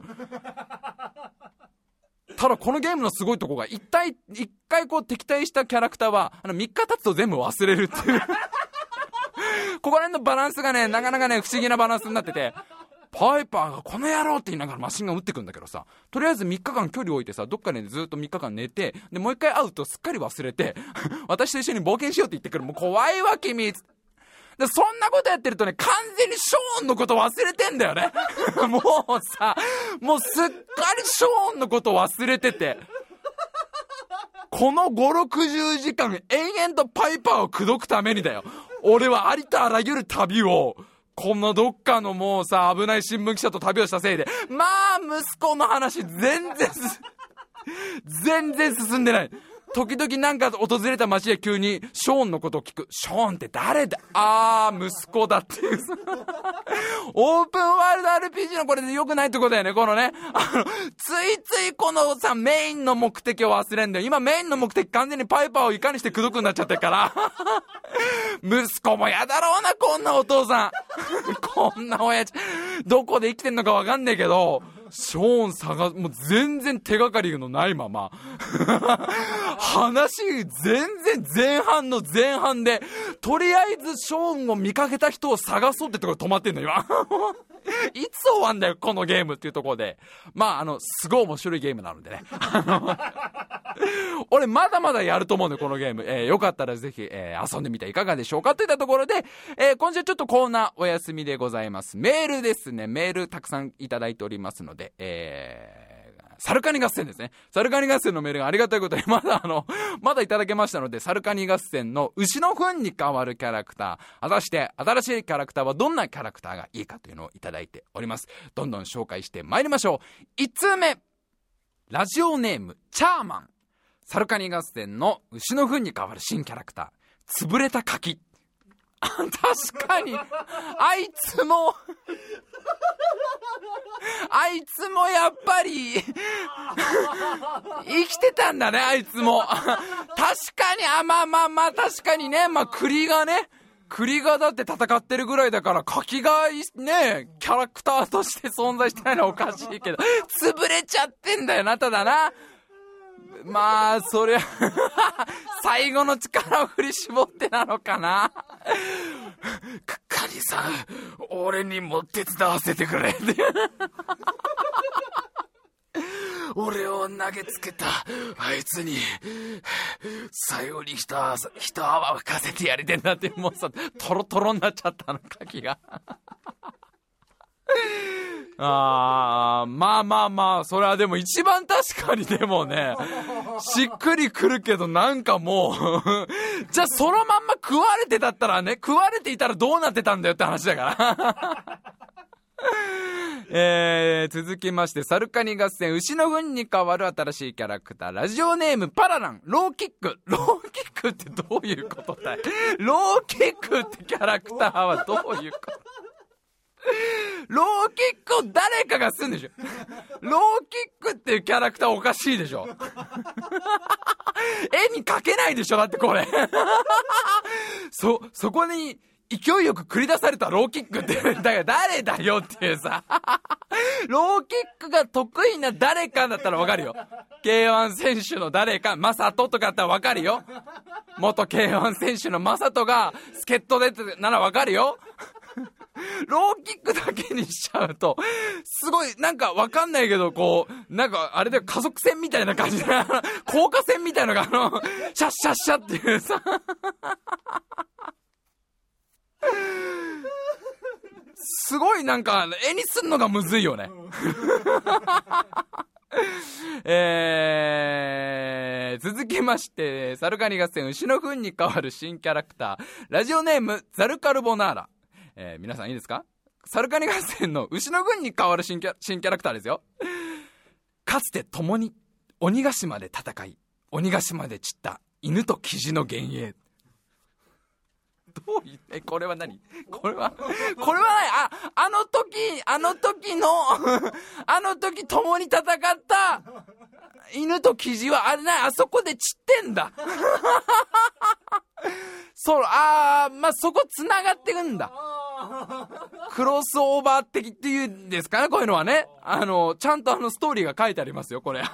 ただこのゲームのすごいとこが、一回こう敵対したキャラクターは3日経つと全部忘れるっていうここら辺のバランスがね、なかなかね不思議なバランスになってて、パイパーがこの野郎って言いながらマシンガン撃ってくんだけどさ、とりあえず3日間距離を置いてさ、どっかでずっと3日間寝て、でもう一回会うとすっかり忘れて私と一緒に冒険しようって言ってくる。もう怖いわ君。でそんなことやってるとね、完全にショーンのこと忘れてんだよねもうすっかりショーンのこと忘れてて、この5、60時間延々とパイパーを口説くためにだよ、俺はありとあらゆる旅を、こんなどっかのもうさ危ない新聞記者と旅をしたせいで、息子の話全然進んでない。 時々なんか訪れた街で急にショーンのことを聞く。ショーンって誰だ？息子だっていうオープンワールド RPG のこれで良くないってことだよね、このね。ついついこのさ、メインの目的を忘れんだよ。今メインの目的完全にパイパーをいかにして口説くになっちゃってるから息子もやだろうな、こんなお父さんこんな親父どこで生きてんのかわかんねえけど、ショーン探す、もう全然手がかりのないまま話全然前半の前半で、とりあえずショーンを見かけた人を探そうってところで止まってんの今いつ終わんだよこのゲームっていうところで、すごい面白いゲームなのでね俺まだまだやると思うんでこのゲーム、よかったらぜひ、遊んでみていかがでしょうかといったところで、今週ちょっとコーナーお休みでございます。メールですね、メールたくさんいただいておりますので、サルカニ合戦ですね。サルカニ合戦のメールがありがたいことにまだいただけましたので、サルカニ合戦の牛の糞に変わるキャラクター、果たして新しいキャラクターはどんなキャラクターがいいかというのをいただいております。どんどん紹介してまいりましょう。1通目、ラジオネームチャーマン。サルカニ合戦の牛の糞に変わる新キャラクター、潰れた柿。確かにあいつもやっぱり生きてたんだね、あいつも確かに確かにね、栗がだって戦ってるぐらいだから、柿がねキャラクターとして存在してないのはおかしいけど潰れちゃってんだよな。ただな、そりゃ最後の力を振り絞ってなのかなカニさん、俺にも手伝わせてくれ俺を投げつけたあいつに最後に一泡吹かせてやりてんだって、もうさトロトロになっちゃったの、カキがそれはでも一番確かに、でもねしっくりくるけど、なんかもうじゃあそのまんま食われてたったらね、食われていたらどうなってたんだよって話だから続きまして、サルカニ合戦牛の糞に変わる新しいキャラクター、ラジオネームパララン。ローキックってどういうことだいローキックってキャラクターはどういうことローキックを誰かがすんでしょ。ローキックっていうキャラクターおかしいでしょ絵に描けないでしょ、だってこれそこに勢いよく繰り出されたローキックってだから誰だよっていうさローキックが得意な誰かだったらわかるよ。 K1 選手の誰か、マサトとかだったらわかるよ。元 K1 選手のマサトが助っ人でってならわかるよローキックだけにしちゃうとすごいなんかわかんないけど、こうなんかあれで加速戦みたいな感じで降下戦みたいなのがシャッシャッシャッっていうさすごいなんか絵にすんのがむずいよね続きまして、サルカニ合戦牛の糞に変わる新キャラクター、ラジオネームザルカルボナーラ。皆さんいいですか？サルカニ合戦の牛の糞に変わる新キャラクターですよ。かつて共に鬼ヶ島で戦い、鬼ヶ島で散った犬とキジの幻影。どういうこれは何？これはない。あの時共に戦った犬とキジはあれな、あそこで散ってんだそこ繋がってくんだ。クロスオーバー的っていうんですかね、こういうのはね。ちゃんとストーリーが書いてありますよ、これ。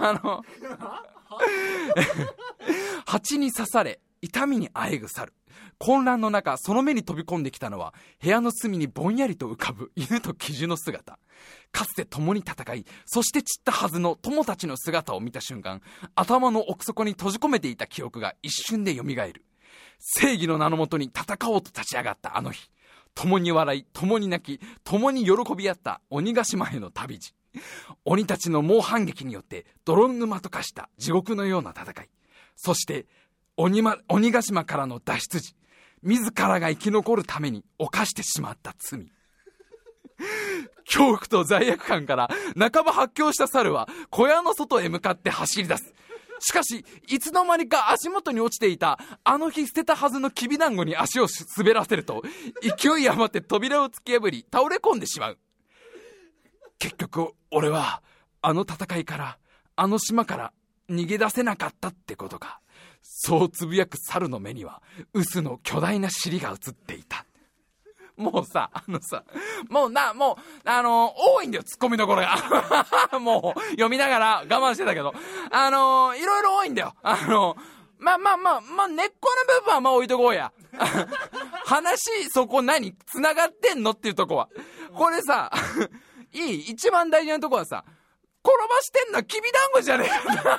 蜂に刺され痛みにあえぐ猿。混乱の中、その目に飛び込んできたのは部屋の隅にぼんやりと浮かぶ犬とキジの姿。かつて共に戦い、そして散ったはずの友たちの姿を見た瞬間、頭の奥底に閉じ込めていた記憶が一瞬で蘇る。正義の名のもとに戦おうと立ち上がったあの日、共に笑い、共に泣き、共に喜び合った鬼ヶ島への旅路。鬼たちの猛反撃によって泥沼と化した地獄のような戦い。そして鬼ヶ島からの脱出時、自らが生き残るために犯してしまった罪。恐怖と罪悪感から半ば発狂した猿は小屋の外へ向かって走り出す。 しかしいつの間にか足元に落ちていたあの日捨てたはずのきびだんごに足を滑らせると、勢い余って扉を突き破り倒れ込んでしまう。結局俺はあの戦いから、あの島から逃げ出せなかったってことか。そうつぶやく猿の目には臼の巨大な尻が映っていた。もうさ、もう多いんだよ、ツッコミどころが。もう、読みながら我慢してたけど、いろいろ多いんだよ。根っこの部分は置いとこうや。話、そこ繋がってんのっていうとこは。これさ、一番大事なとこはさ、転ばしてんのはきびだんごじゃねえか。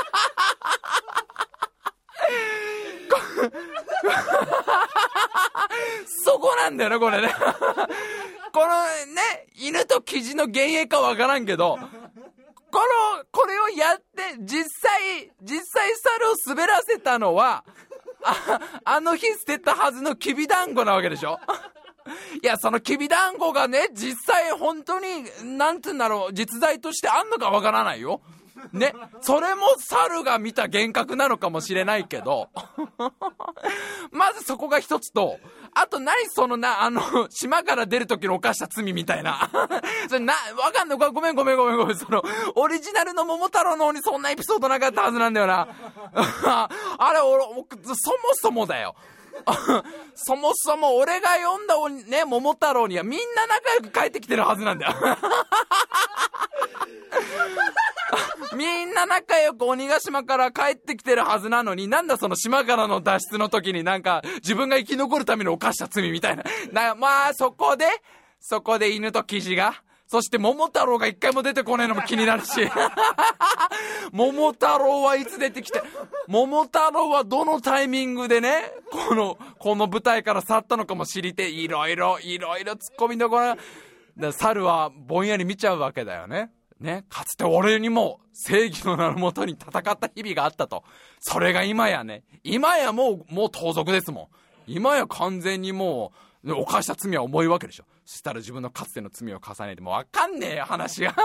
そこなんだよな、これね。このね、犬とキジの幻影かわからんけど、これをやって、実際猿を滑らせたのは、あの日捨てたはずのきびだんごなわけでしょ。いや、そのきびだんごがね、実際本当に、なんて言うんだろう、実在としてあんのかわからないよ。ね、それも猿が見た幻覚なのかもしれないけどまずそこが一つと、あとその島から出る時の犯した罪みたいなそれわかんない。ごめん、そのオリジナルの桃太郎の方にそんなエピソードなかったはずなんだよなあれ、そもそもだよそもそも俺が読んだね、桃太郎にはみんな仲良く帰ってきてるはずなんだよみんな仲良く鬼ヶ島から帰ってきてるはずなのに、なんだその島からの脱出の時に自分が生き残るために犯した罪みたいな。まあそこで犬とキジが、そして桃太郎が一回も出てこないのも気になるし桃太郎はいつ出てきて、桃太郎はどのタイミングでね、この舞台から去ったのかも知りて、いろいろ突っ込みどころが、猿はぼんやり見ちゃうわけだよね。かつて俺にも正義の名のもとに戦った日々があったと。それが今やもう盗賊ですもん。今や完全にもう犯した罪は重いわけでしょ。そしたら自分のかつての罪を重ねてもわかんねえよ話が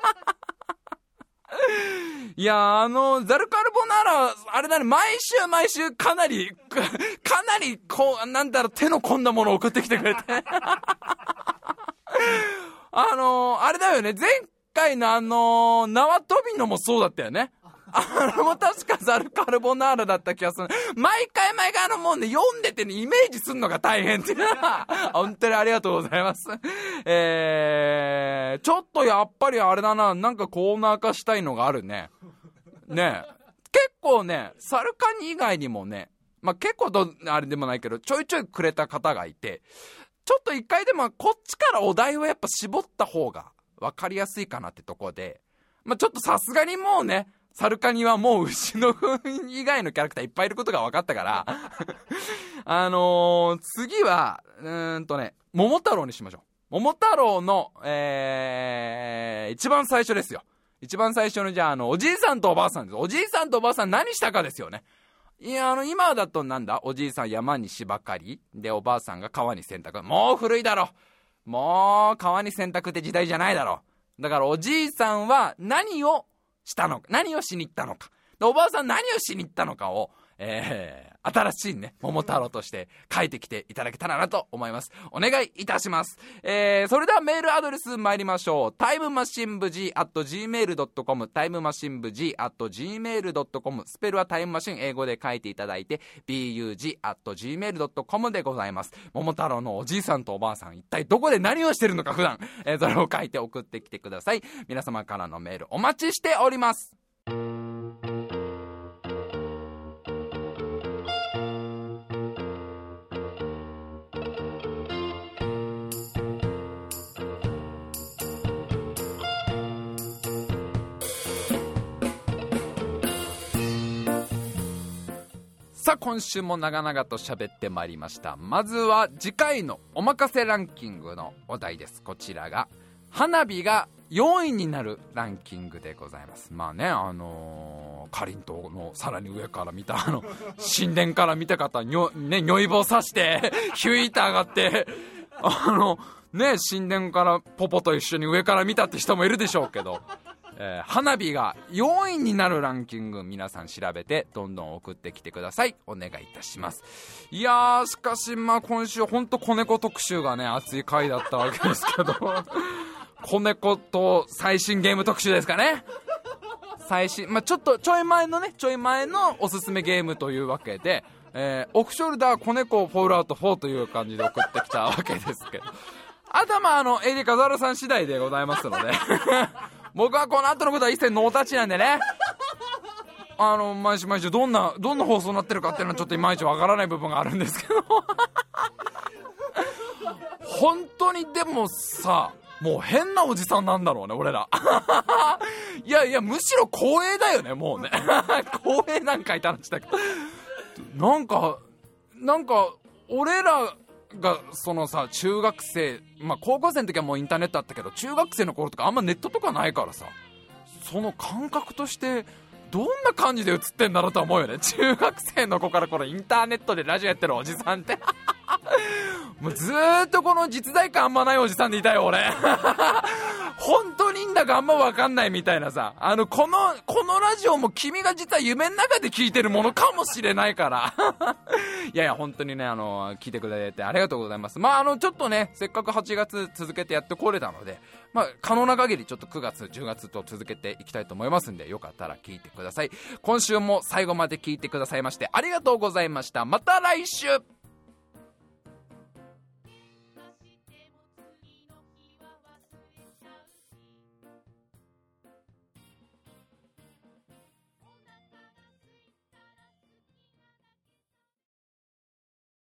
いやザルカルボナーラあれだね、毎週かなり手の込んだものを送ってきてくれてあれだよね、前回の縄跳びのもそうだったよね。も確かザルカルボナーラだった気がする。毎回もうね、読んでてね、イメージすんのが大変って本当にありがとうございます。ちょっとやっぱりあれだな、コーナー化したいのがあるね。結構ね、サルカニ以外にもね、結構あれでもないけど、ちょいちょいくれた方がいて、ちょっと一回でもこっちからお題をやっぱ絞った方が分かりやすいかなってとこで、ちょっとさすがにもうね、サルカニはもう牛の糞以外のキャラクターいっぱいいることが分かったから次は桃太郎にしましょう。桃太郎の一番最初ですよ。一番最初のじゃあおじいさんとおばあさんです。おじいさんとおばあさん何したかですよね。いや今だとおじいさん山に芝刈りで、おばあさんが川に洗濯。もう古いだろ。もう川に洗濯って時代じゃないだろ。だからおじいさんは何をしたのか、何をしに行ったのか、でおばあさん何をしに行ったのかを、新しいね桃太郎として書いてきていただけたらなと思います。お願いいたします。それではメールアドレス参りましょう。タイムマシン部 G@gmail.com、 タイムマシン部 G@gmail.com、 スペルはタイムマシン英語で書いていただいて bug@gmail.com でございます。桃太郎のおじいさんとおばあさん一体どこで何をしてるのか普段、それを書いて送ってきてください。皆様からのメールお待ちしております。さあ今週も長々と喋ってまいりました。まずは次回のおまかせランキングのお題です。こちらが花火が4位になるランキングでございます。かりんとうのさらに上から見た神殿から見た方如意棒刺してヒュイーって上がって神殿からポポと一緒に上から見たって人もいるでしょうけど、 花火が4位になるランキング、皆さん調べてどんどん送ってきてください。お願いいたします。いやー、しかし今週ほんと子猫特集がね熱い回だったわけですけど子猫と最新ゲーム特集ですかね。最新、ちょい前のおすすめゲームというわけで、オフショルダー子猫フォールアウト4という感じで送ってきたわけですけど、あとはエリカザルさん次第でございますので僕はこの後のことは一切ノータッチなんでね、毎週どんな放送になってるかっていうのはちょっといまいちわからない部分があるんですけど本当にでもさ、もう変なおじさんなんだろうね俺らいやむしろ光栄だよね、もうね光栄なんかいた話だけど、なんか俺らがそのさ、中学生、高校生の時はもうインターネットあったけど、中学生の頃とかあんまネットとかないからさ、その感覚としてどんな感じで映ってんだろうと思うよね。中学生の子からこのインターネットでラジオやってるおじさんってもうずーっとこの実在感あんまないおじさんでいたよ俺本当にいいんだかあんま分かんないみたいなさ、このラジオも君が実は夢の中で聞いてるものかもしれないからいや本当にね、聞いてくれてありがとうございます。ちょっとね、せっかく8月続けてやってこれたので、可能な限りちょっと9月10月と続けていきたいと思いますんで、よかったら聞いてください。今週も最後まで聞いてくださいましてありがとうございました。また来週。